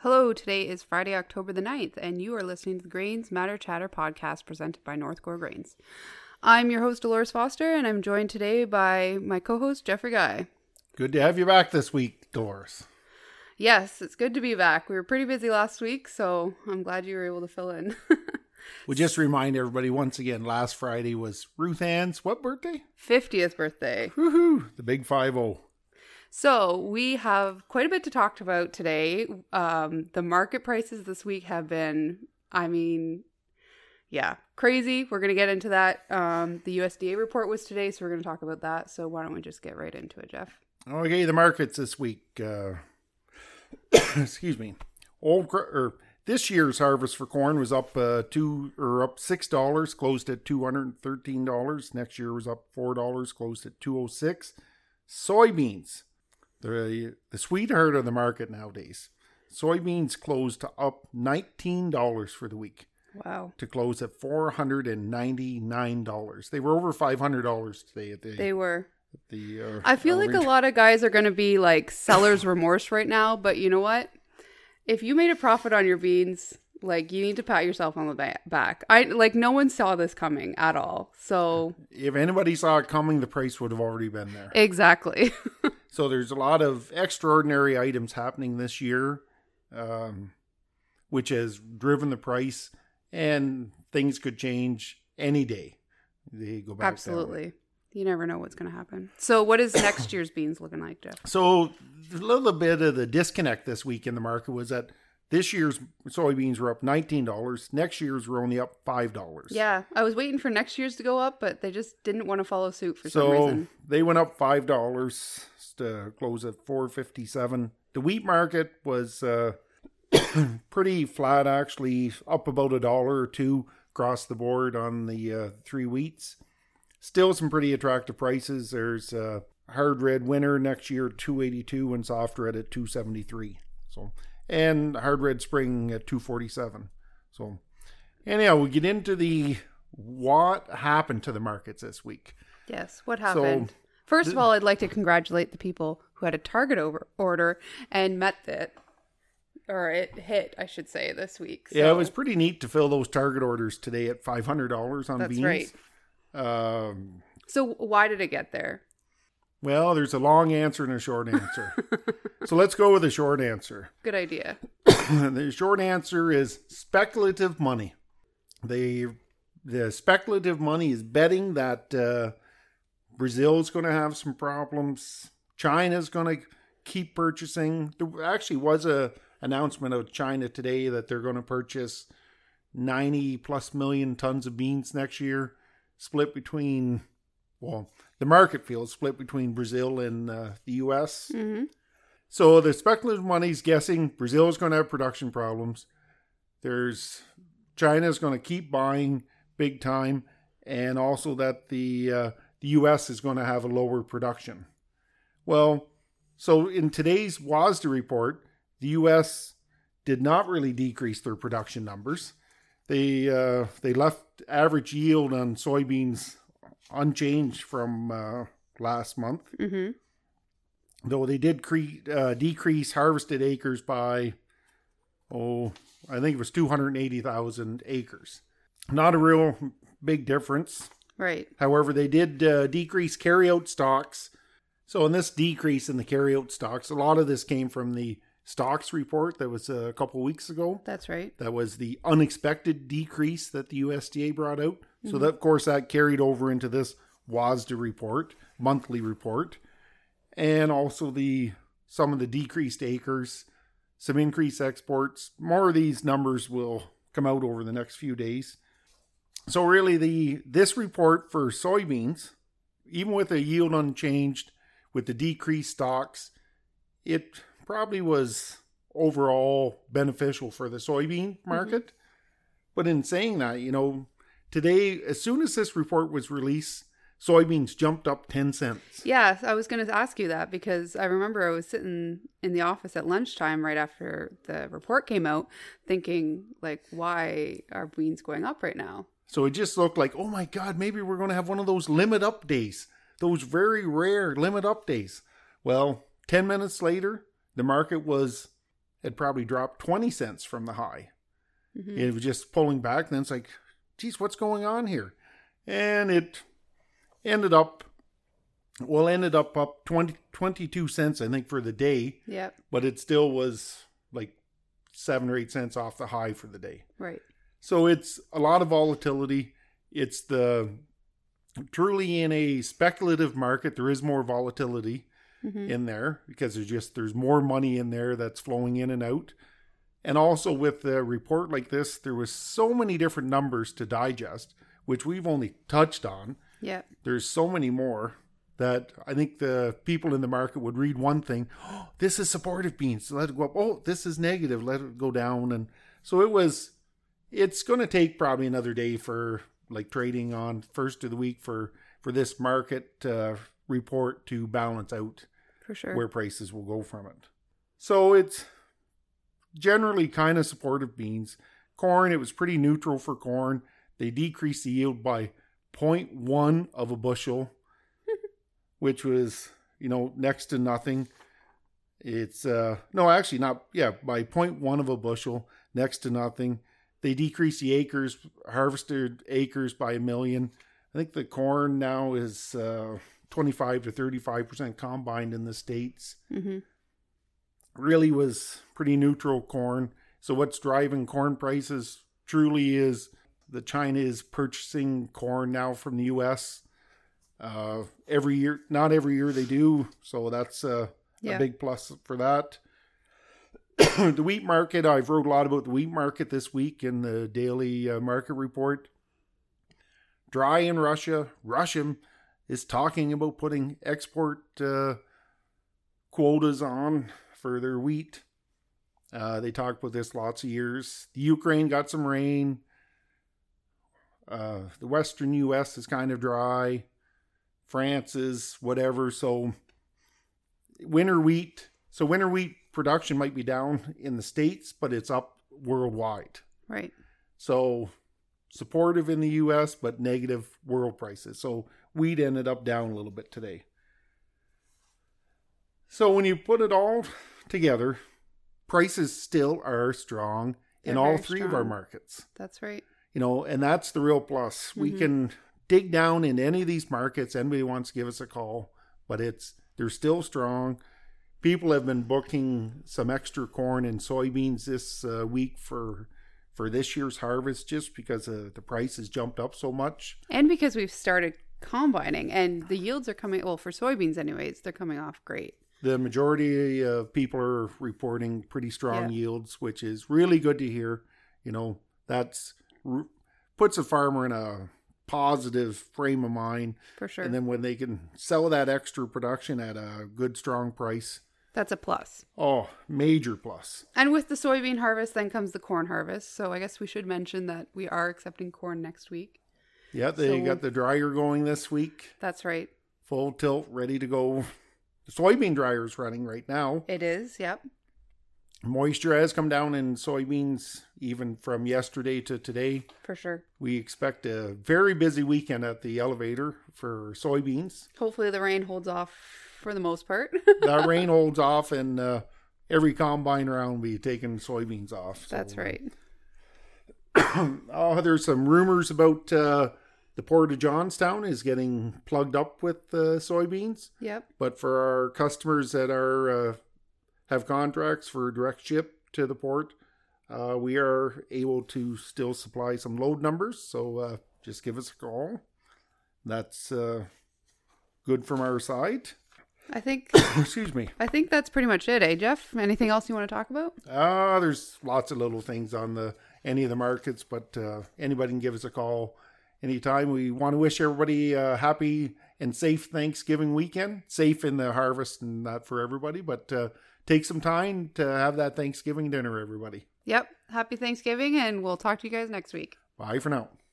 Hello, today is Friday, October the 9th, and you are listening to the Grains Matter Chatter podcast presented by North Gore Grains. I'm your host, Dolores Foster, and I'm joined today by my co-host, Jeffrey Guy. Good to have you back this week, Dolores. Yes, it's good to be back. We were pretty busy last week, so I'm glad you were able to fill in. We'll just remind everybody once again, last Friday was Ruth Ann's, what birthday? 50th birthday. Woohoo! The big 5-0. So we have quite a bit to talk about today. The market prices this week have been, crazy. We're going to get into that. The USDA report was today, so we're going to talk about that. So why don't we just get right into it, Jeff? Okay, the markets this week. Excuse me. This year's harvest for corn was up $6, closed at $213. Next year was up $4, closed at $206. Soybeans, the sweetheart of the market nowadays. Soybeans closed up $19 for the week. Wow. To close at $499. They were over $500 today at the. They were. I feel like a lot of guys are going to be like seller's remorse right now, but you know what? If you made a profit on your beans, like, you need to pat yourself on the back. No one saw this coming at all. So if anybody saw it coming, the price would have already been there. Exactly. So there's a lot of extraordinary items happening this year, which has driven the price, and things could change any day. They go back. Absolutely. You never know what's going to happen. So what is next year's beans looking like, Jeff? So a little bit of the disconnect this week in the market was that this year's soybeans were up $19. Next year's were only up $5. Yeah, I was waiting for next year's to go up, but they just didn't want to follow suit for some reason. So they went up $5 to close at $4.57. The wheat market was pretty flat, actually, up about $1 or $2 across the board on the three wheats. Still some pretty attractive prices. There's hard red winter next year at $2.82 and soft red at $2.73. So, and hard red spring at $2.47. So anyhow, we get into what happened to the markets this week. Yes, what happened? So, first of all, I'd like to congratulate the people who had a target order and met it. Or it hit, I should say, this week. So. Yeah, it was pretty neat to fill those target orders today at $500 on That's beans. Right. So why did it get there? Well, there's a long answer and a short answer. So let's go with the short answer. Good idea. The short answer is speculative money. The speculative money is betting that Brazil's going to have some problems. China's going to keep purchasing. There actually was a announcement of China today that they're going to purchase 90 plus million tons of beans next year. Split between, the market feels split between Brazil and the U.S. Mm-hmm. So the speculative money's guessing Brazil is going to have production problems. China's going to keep buying big time, and also that the U.S. is going to have a lower production. Well, so in today's WASDE report, the U.S. did not really decrease their production numbers. They left average yield on soybeans unchanged from last month. Mm-hmm. Though they did decrease harvested acres by, I think it was 280,000 acres. Not a real big difference. Right. However, they did decrease carryout stocks. So in this decrease in the carryout stocks, a lot of this came from the stocks report that was a couple weeks ago. That's right. That was the unexpected decrease that the USDA brought out. Mm-hmm. So that, of course, that carried over into this WASDE report, monthly report, and also some of the decreased acres, some increased exports. More of these numbers will come out over the next few days. So really, this report for soybeans, even with the yield unchanged, with the decreased stocks, it probably was overall beneficial for the soybean market. Mm-hmm. But in saying that, today, as soon as this report was released, soybeans jumped up 10 cents. Yeah, I was going to ask you that because I remember I was sitting in the office at lunchtime right after the report came out thinking, why are beans going up right now? So it just looked like, oh my God, maybe we're going to have one of those limit up days, those very rare limit up days. Well, 10 minutes later, the market was had probably dropped 20 cents from the high. Mm-hmm. It was just pulling back. And then it's like, geez, what's going on here? And it ended up up 22 cents, I think, for the day. Yeah. But it still was like 7 or 8 cents off the high for the day. Right. So it's a lot of volatility. It's truly in a speculative market. There is more volatility in there because there's more money in there that's flowing in and out. And also with a report like this, there was so many different numbers to digest, which we've only touched on. Yeah. There's so many more that I think the people in the market would read one thing. Oh, this is supportive beans. So let it go up. Oh, this is negative. Let it go down. And so it's going to take probably another day for like trading on first of the week for this market report to balance out for sure where prices will go from it. So it's generally kind of supportive beans. Corn, it was pretty neutral for corn. They decreased the yield by 0.1 of a bushel, which was, next to nothing. It's, by 0.1 of a bushel, next to nothing. They decreased the harvested acres by 1 million. I think the corn now is 25 to 35% combined in the States. Mm-hmm. Really was pretty neutral corn. So what's driving corn prices truly is that China is purchasing corn now from the U.S. Every year. Not every year they do. So that's a big plus for that. The wheat market, I've wrote a lot about the wheat market this week in the daily market report. Dry in Russia. Russia is talking about putting export quotas on for their wheat. They talked about this lots of years. The Ukraine got some rain. The western U.S. is kind of dry. France is whatever. So winter wheat production might be down in the States, but it's up worldwide. Right. So supportive in the U.S., but negative world prices. So wheat ended up down a little bit today. So when you put it all together, prices still are strong in all three of our markets. That's right. And that's the real plus. Mm-hmm. We can dig down in any of these markets. Anybody wants to give us a call, but they're still strong. People have been booking some extra corn and soybeans this week for this year's harvest just because the price has jumped up so much. And because we've started combining and the yields are coming, well, for soybeans anyways, they're coming off great. The majority of people are reporting pretty strong yields, which is really good to hear. That's puts a farmer in a positive frame of mind. For sure. And then when they can sell that extra production at a good, strong price. That's a plus. Oh, major plus. And with the soybean harvest, then comes the corn harvest. So I guess we should mention that we are accepting corn next week. Yeah, they got the dryer going this week. That's right. Full tilt, ready to go. The soybean dryer is running right now. It is, yep. Moisture has come down in soybeans even from yesterday to today. For sure. We expect a very busy weekend at the elevator for soybeans. Hopefully the rain holds off for the most part. That rain holds off and every combine around will be taking soybeans off. That's right. There's some rumors about the Port of Johnstown is getting plugged up with soybeans. Yep. But for our customers that have contracts for direct ship to the port, we are able to still supply some load numbers. So just give us a call. That's good from our side. I think. Excuse me. I think that's pretty much it, Jeff? Anything else you want to talk about? There's lots of little things on any of the markets, but anybody can give us a call anytime. We want to wish everybody a happy and safe Thanksgiving weekend. Safe in the harvest and that for everybody, but take some time to have that Thanksgiving dinner, everybody. Yep. Happy Thanksgiving, and we'll talk to you guys next week. Bye for now.